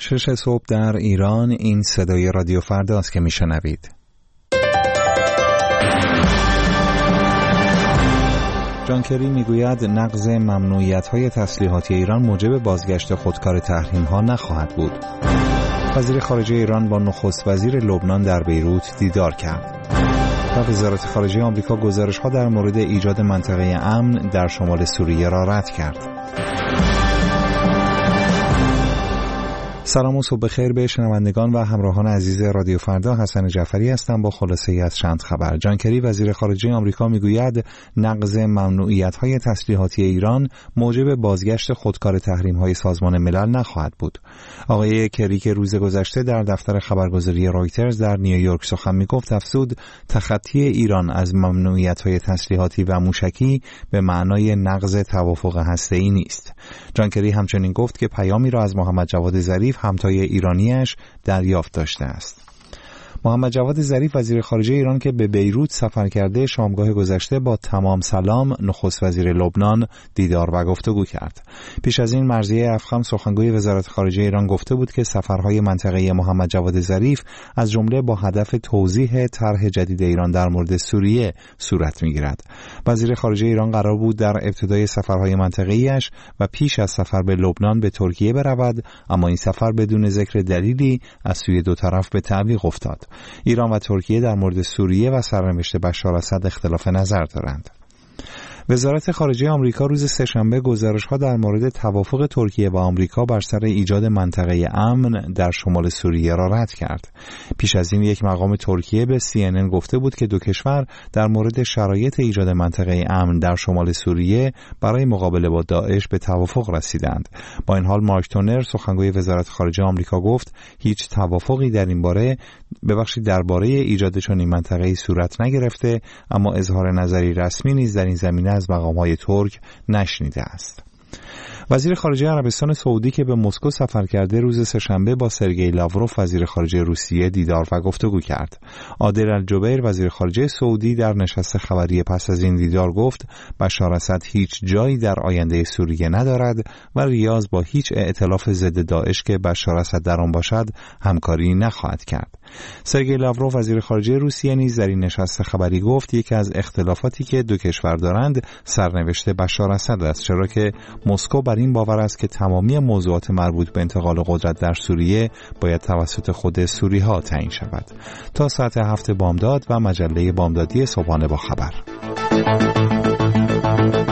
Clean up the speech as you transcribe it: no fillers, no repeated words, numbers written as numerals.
6 صبح در ایران. این صدای رادیو فردا است که میشنوید. جان کری میگوید نقض ممنوعیت‌های تسلیحاتی ایران موجب بازگشت خودکار تحریم‌ها نخواهد بود. وزیر خارجه ایران با نخست وزیر لبنان در بیروت دیدار کرد. و وزارت خارجه آمریکا گزارش‌ها در مورد ایجاد منطقه امن در شمال سوریه را رد کرد. سلام و صبح بخیر به شنوندگان و همراهان عزیز رادیو فردا. حسن جعفری هستم با خلاصه‌ای از چند خبر. جان کری وزیر خارجه آمریکا میگوید نقض ممنوعیت‌های تسلیحاتی ایران موجب بازگشت خودکار تحریم‌های سازمان ملل نخواهد بود. آقای کری که روز گذشته در دفتر خبرگزاری رویترز در نیویورک سخن میگفت افزود تخطی ایران از ممنوعیت‌های تسلیحاتی و موشکی به معنای نقض توافق هسته‌ای نیست. جان کری همچنین گفت که پیامی را از محمد جواد ظریف همتای ایرانیش دریافت داشته است. محمد جواد ظریف وزیر خارجه ایران که به بیروت سفر کرده شامگاه گذشته با تمام سلام نخست وزیر لبنان دیدار و گفتگو کرد. پیش از این مرضیه افخم سخنگوی وزارت خارجه ایران گفته بود که سفرهای منطقه‌ای محمد جواد ظریف از جمله با هدف توضیح طرح جدید ایران در مورد سوریه صورت می‌گیرد. وزیر خارجه ایران قرار بود در ابتدای سفرهای منطقه‌ایش و پیش از سفر به لبنان به ترکیه برود، اما این سفر بدون ذکر دلیلی از سوی دو طرف به تعویق افتاد. ایران و ترکیه در مورد سوریه و سرنوشت بشار اسد اختلاف نظر دارند. وزارت خارجه آمریکا روز سه‌شنبه گزارش‌ها در مورد توافق ترکیه و آمریکا بر سر ایجاد منطقه امن در شمال سوریه را رد کرد. پیش از این یک مقام ترکیه به CNN گفته بود که دو کشور در مورد شرایط ایجاد منطقه امن در شمال سوریه برای مقابله با داعش به توافق رسیدند. با این حال مارک تونر سخنگوی وزارت خارجه آمریکا گفت هیچ توافقی درباره ایجاد چنین منطقه‌ای صورت نگرفته، اما اظهار نظری رسمی نیز در این زمینه از مقام‌های ترک نشنیده است. وزیر خارجه عربستان سعودی که به مسکو سفر کرده روز سه‌شنبه با سرگئی لاوروف وزیر خارجه روسیه دیدار و گفتگو کرد. عادل الجبیر وزیر خارجه سعودی در نشست خبری پس از این دیدار گفت بشار اسد هیچ جایی در آینده سوریه ندارد و ریاض با هیچ ائتلاف ضد داعش که بشار اسد در آن باشد همکاری نخواهد کرد. سرگئی لاوروف وزیر خارجه روسیه نیز در این نشست خبری گفت یکی از اختلافاتی که دو کشور دارند سرنوشت بشار اسد است، چرا که مسکو بر این باور است که تمامی موضوعات مربوط به انتقال قدرت در سوریه باید توسط خود سوری‌ها تعیین شود. تا ساعت 7 بامداد و مجله بامدادی صبحانه با خبر.